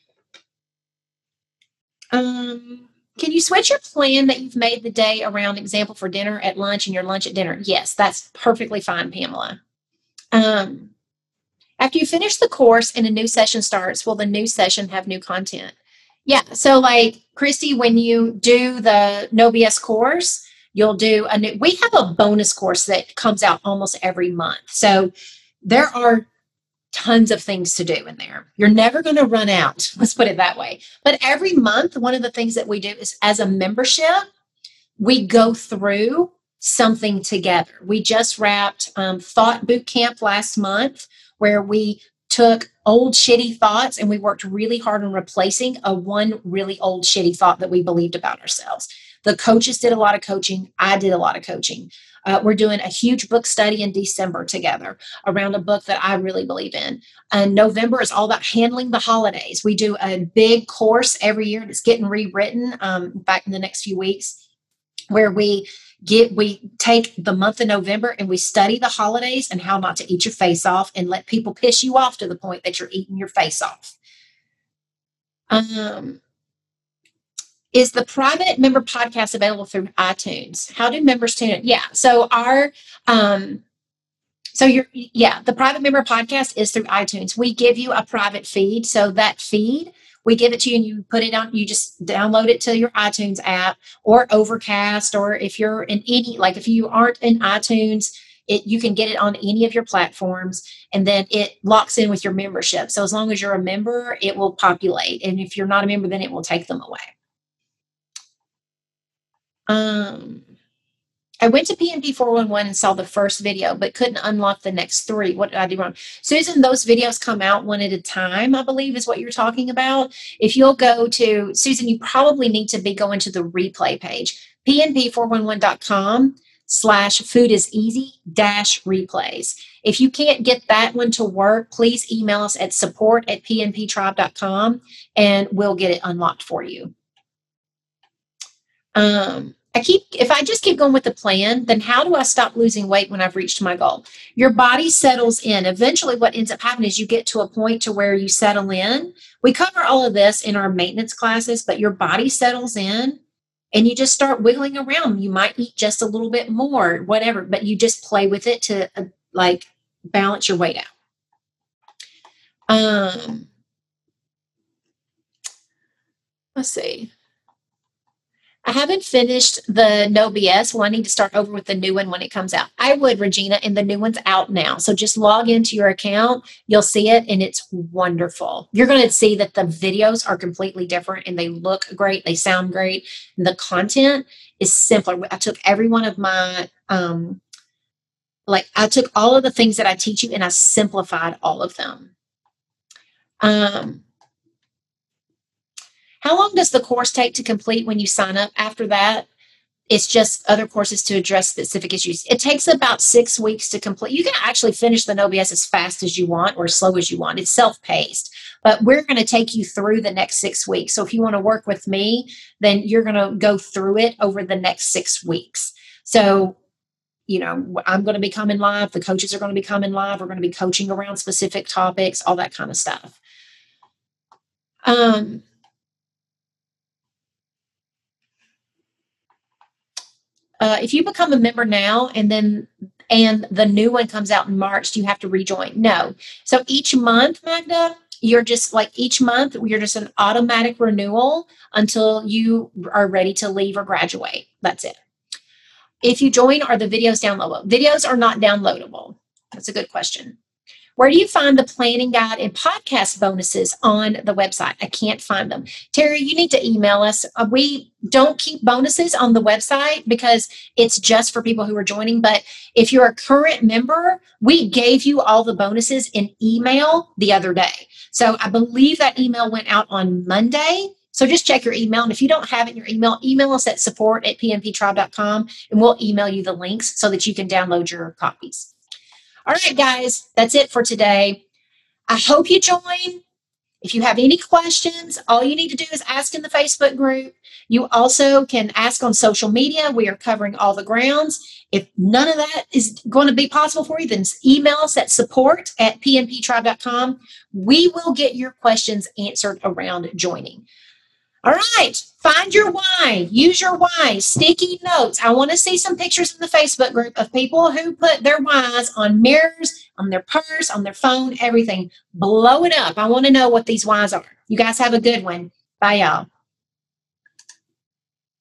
Speaker 1: Um, can you switch your plan that you've made the day around example for dinner at lunch and your lunch at dinner? Yes, that's perfectly fine, Pamela. Um, after you finish the course and a new session starts, will the new session have new content? Yeah, so like Christy, when you do the No B S course, you'll do a new, we have a bonus course that comes out almost every month. So there are tons of things to do in there. You're never going to run out. Let's put it that way. But every month, one of the things that we do is as a membership, we go through something together. We just wrapped um, Thought Boot Camp last month, where we took old shitty thoughts and we worked really hard on replacing a one really old shitty thought that we believed about ourselves. The coaches did a lot of coaching. I did a lot of coaching. Uh, we're doing a huge book study in December together around a book that I really believe in. And November is all about handling the holidays. We do a big course every year that's getting rewritten um, back in the next few weeks, where we get we take the month of November and we study the holidays and how not to eat your face off and let people piss you off to the point that you're eating your face off. Um, Is the private member podcast available through iTunes? How do members tune in? Yeah. So our, um, so you're, yeah, the private member podcast is through iTunes. We give you a private feed. So that feed, we give it to you and you put it on, you just download it to your iTunes app or Overcast, or if you're in any, like if you aren't in iTunes, it, you can get it on any of your platforms, and then it locks in with your membership. So as long as you're a member, it will populate. And if you're not a member, then it will take them away. Um, I went to P N P four one one and saw the first video, but couldn't unlock the next three. What did I do wrong? Susan, those videos come out one at a time, I believe is what you're talking about. If you'll go to, Susan, you probably need to be going to the replay page, P N P four one one dot com slash food is easy dash replays. If you can't get that one to work, please email us at support at P N P tribe dot com and we'll get it unlocked for you. Um, I keep, if I just keep going with the plan, then how do I stop losing weight when I've reached my goal? Your body settles in. Eventually what ends up happening is you get to a point to where you settle in. We cover all of this in our maintenance classes, but your body settles in and you just start wiggling around. You might eat just a little bit more, whatever, but you just play with it to uh, like balance your weight out. Um, let's see. I haven't finished the No B S. Well, I need to start over with the new one when it comes out. I would, Regina, and the new one's out now. So just log into your account. You'll see it, and it's wonderful. You're going to see that the videos are completely different, and they look great. They sound great. And the content is simpler. I took every one of my, um, like, I took all of the things that I teach you, and I simplified all of them. Um, How long does the course take to complete when you sign up? After that, it's just other courses to address specific issues. It takes about six weeks to complete. You can actually finish the N O B S as fast as you want or as slow as you want. It's self-paced, but we're going to take you through the next six weeks. So if you want to work with me, then you're going to go through it over the next six weeks. So, you know, I'm going to be coming live. The coaches are going to be coming live. We're going to be coaching around specific topics, all that kind of stuff. Um, Uh, if you become a member now and then and the new one comes out in March, do you have to rejoin? No. So each month, Magda, you're just like each month, you're just an automatic renewal until you are ready to leave or graduate. That's it. If you join, are the videos downloadable? Videos are not downloadable. That's a good question. Where do you find the planning guide and podcast bonuses on the website? I can't find them. Terry, you need to email us. Uh, we don't keep bonuses on the website because it's just for people who are joining. But if you're a current member, we gave you all the bonuses in email the other day. So I believe that email went out on Monday. So just check your email. And if you don't have it in your email, email us at support at p n p tribe dot com and we'll email you the links so that you can download your copies. All right, guys, that's it for today. I hope you join. If you have any questions, all you need to do is ask in the Facebook group. You also can ask on social media. We are covering all the grounds. If none of that is going to be possible for you, then email us at support at p n p tribe dot com. We will get your questions answered around joining. All right, find your why. Use your why. Sticky notes. I want to see some pictures in the Facebook group of people who put their whys on mirrors, on their purse, on their phone, everything. Blow it up. I want to know what these whys are. You guys have a good one. Bye, y'all.